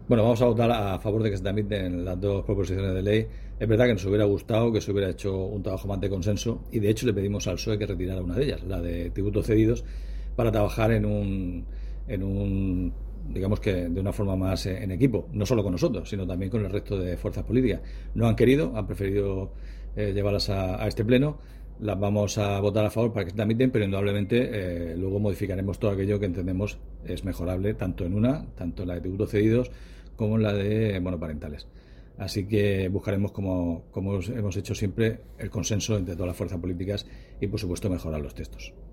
Bueno, vamos a votar a favor de que se tramiten las dos proposiciones de ley. Es verdad que nos hubiera gustado que se hubiera hecho un trabajo más de consenso y de hecho le pedimos al PSOE que retirara una de ellas, la de tributos cedidos, para trabajar en un digamos que de una forma más en equipo, no solo con nosotros, sino también con el resto de fuerzas políticas. No han querido, han preferido llevarlas a este pleno. Las vamos a votar a favor para que se tramiten, pero indudablemente luego modificaremos todo aquello que entendemos es mejorable, tanto en la de tributos cedidos, como en la de monoparentales. Así que buscaremos, como hemos hecho siempre, el consenso entre todas las fuerzas políticas y, por supuesto, mejorar los textos.